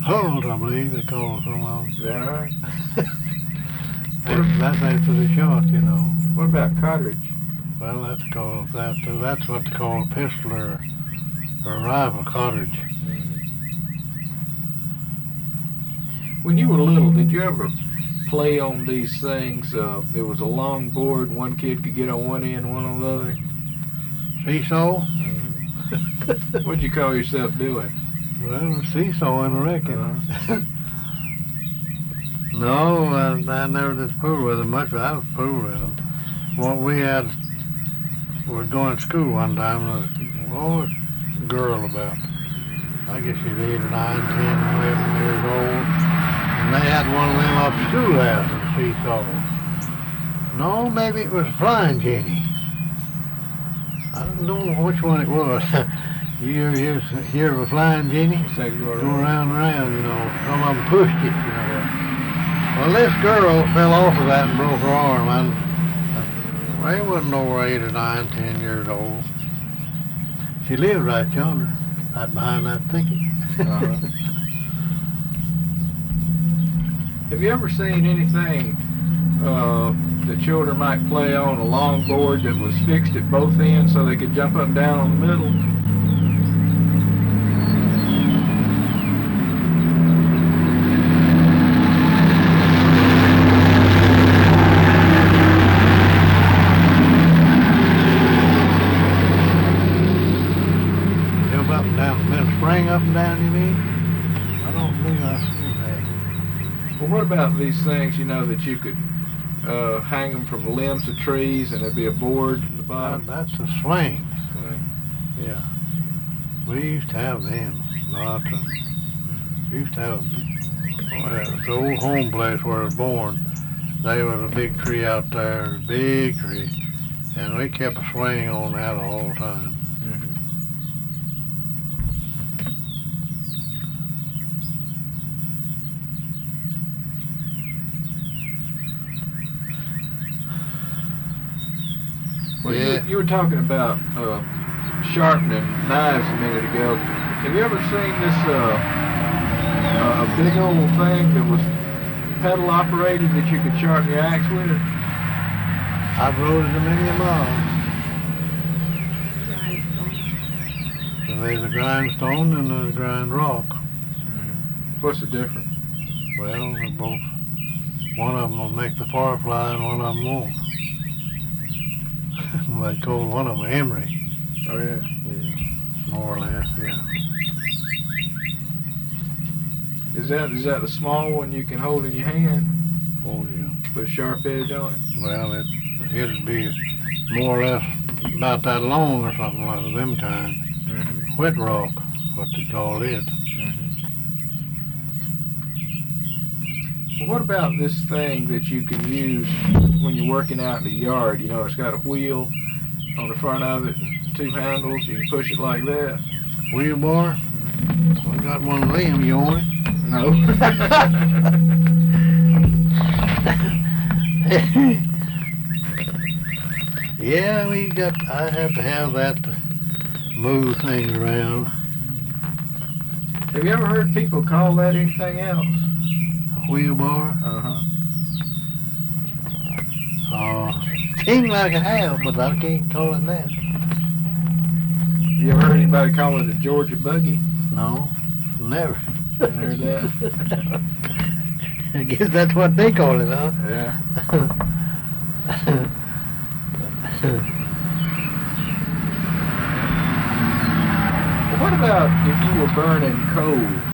Hulls, I believe they call some of them. Is that right? That's after the shot, you know. What about cartridge? Well, that's called that. That's what they call a pistol or a rifle cartridge. When you were little, did you ever play on these things? There was a long board, and one kid could get on one end, one on the other. Seesaw? What'd you call yourself doing? Well, seesawing, I reckon. No, I never did fool with them much, but I was fool with them. What we had, we were going to school one time, and a girl about, I guess she's 8 or 9, 10, 11 years old, and they had one of them up the schoolhouse in seesaw. No, maybe it was a Flying Jenny. I don't know which one it was. You hear of a Flying Jenny? Go Go around and around, you know. Some of them pushed it, you know. Well, this girl fell off of that and broke her arm. Well, it wasn't over 8 or 9, 10 years old. She lived right yonder, right behind that thicket. Have you ever seen anything the children might play on a long board that was fixed at both ends so they could jump up and down on the middle? Jump up and down the middle, spring up and down, you mean? I don't believe I've seen that. Well, what about these things, you know, that you could hang them from the limbs of trees and there'd be a board at the bottom? That's a swing. Yeah. We used to have them. Lots of them. We used to have them. Well, the old home place where I was born, there was a big tree out there, a big tree, and we kept a swing on that all the time. Well, Yeah. you were talking about sharpening knives a minute ago. Have you ever seen this a big old thing that was pedal operated that you could sharpen your axe with? I've rode it a many miles. So there's a grindstone and there's a grind rock. What's the difference? Well, they're both. One of them will make the far fly and one of them won't. Well, they call one of them emery. Oh yeah. Yeah, more or less, yeah. Is that the small one you can hold in your hand? Oh, yeah. Put a sharp edge on it? Well, it'd be more or less about that long or something like them kind. Wet rock, what they call it. Well, what about this thing that you can use when you're working out in the yard? You know, it's got a wheel on the front of it, and 2 handles. You can push it like that. Wheelbar? We got one of them, you want it? No. Yeah, I had to have that to move things around. Have you ever heard people call that anything else? A wheelbar? Seems like I have, but I can't call it that. You ever heard anybody call it a Georgia buggy? No, never. Never heard that? I guess that's what they call it, huh? Yeah. Well, what about if you were burning coal?